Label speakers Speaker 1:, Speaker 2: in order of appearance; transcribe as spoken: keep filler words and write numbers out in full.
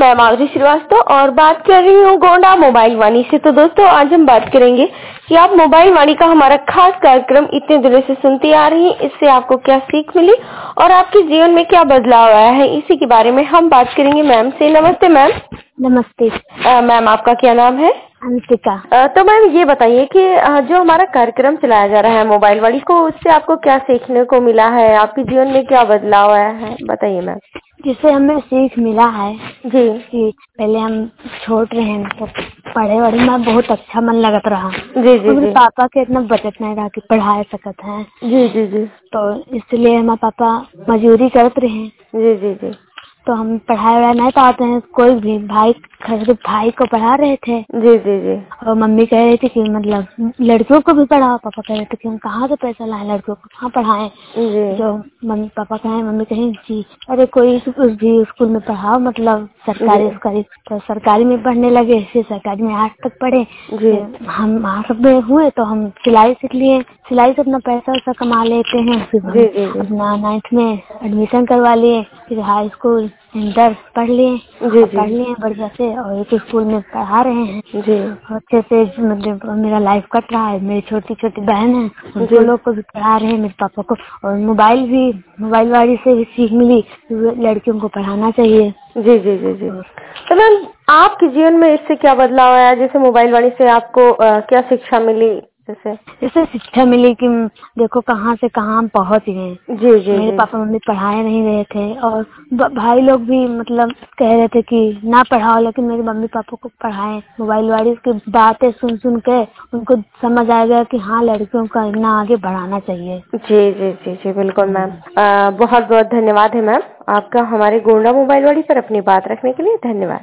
Speaker 1: मैं माधुरी श्रीवास्तव और बात कर रही हूँ गोंडा मोबाइल वाणी से। तो दोस्तों, आज हम बात करेंगे कि आप मोबाइल वाणी का हमारा खास कार्यक्रम इतने दिनों से सुनती आ रही हैं, इससे आपको क्या सीख मिली और आपके जीवन में क्या बदलाव आया है, इसी के बारे में हम बात करेंगे मैम से। नमस्ते मैम।
Speaker 2: नमस्ते
Speaker 1: मैम, आपका क्या नाम है?
Speaker 2: अंशिका।
Speaker 1: तो मैम ये बताइए कि अ, जो हमारा कार्यक्रम चलाया जा रहा है मोबाइल वाणी को, उससे आपको क्या सीखने को मिला है, आपके जीवन में क्या बदलाव आया है, बताइए मैम।
Speaker 2: जिससे हमें सीख मिला है
Speaker 1: जी
Speaker 2: कि पहले हम छोट रहे हैं तो पढ़े वढ़े में बहुत अच्छा मन लगत रहा।
Speaker 1: जी जी
Speaker 2: मेरे
Speaker 1: जी
Speaker 2: पापा के इतना बचत नहीं रहा कि पढ़ा सकत है,
Speaker 1: जी जी जी
Speaker 2: तो इसलिए हमारे पापा मजदूरी करते रहे।
Speaker 1: जी जी जी
Speaker 2: तो हम पढ़ाई वढ़ाई नहीं पाते हैं, कोई भी भाई खरीद भाई को पढ़ा रहे थे
Speaker 1: जी जी जी
Speaker 2: और मम्मी कह रही थी कि मतलब लड़कियों को भी पढ़ाओ। पापा कह रहे थे कि हम कहाँ से पैसा लाएं, लड़कियों को कहाँ पढ़ाएं।
Speaker 1: जी
Speaker 2: जो मम्मी पापा कहें, मम्मी कहें जी अरे कोई उस भी स्कूल में पढ़ाओ, मतलब सरकारी
Speaker 1: जी
Speaker 2: सरकारी तो सरकारी में पढ़ने लगे, फिर सरकारी में आठ तक पढ़े।
Speaker 1: जी
Speaker 2: फिर हम आठ में हुए तो हम सिलाई सीख लिए, सिलाई से अपना पैसा वैसा कमा लेते हैं। फिर हम
Speaker 1: जी जी जी
Speaker 2: अपना नाइन्थ में एडमिशन करवा लिए, फिर हाई स्कूल इंटर पढ़ लिए
Speaker 1: जी
Speaker 2: और
Speaker 1: जी
Speaker 2: पढ़ लिए बढ़िया से, और एक स्कूल में पढ़ा रहे हैं
Speaker 1: जी
Speaker 2: और अच्छे से। मतलब मेरा लाइफ कट रहा है। मेरी छोटी छोटी बहन है, उनको
Speaker 1: जी
Speaker 2: लोग को भी पढ़ा रहे हैं, मेरे पापा को। और मोबाइल भी मोबाइल वाली से भी सीख मिली, लड़कियों को पढ़ाना चाहिए।
Speaker 1: जी जी जी जी तो मैम, आपके जीवन में इससे क्या बदलाव आया? जैसे मोबाइल वाणी से आपको अ, क्या शिक्षा मिली? जैसे
Speaker 2: इससे शिक्षा मिली कि देखो कहाँ से कहाँ हम पहुँच गए।
Speaker 1: जी जी
Speaker 2: मेरे
Speaker 1: जी
Speaker 2: पापा मम्मी पढ़ाए नहीं रहे थे और भाई लोग भी मतलब कह रहे थे कि ना पढ़ाओ, लेकिन मेरे मम्मी पापा को पढ़ाए। मोबाइल वाली की बातें सुन सुन के उनको समझ आ गया कि हाँ, लड़कियों का इतना आगे बढ़ाना चाहिए।
Speaker 1: जी जी जी जी बिल्कुल मैम। अ, बहुत बहुत धन्यवाद है मैम आपका हमारे गोंडा मोबाइल वाणी पर अपनी बात रखने के लिए। धन्यवाद।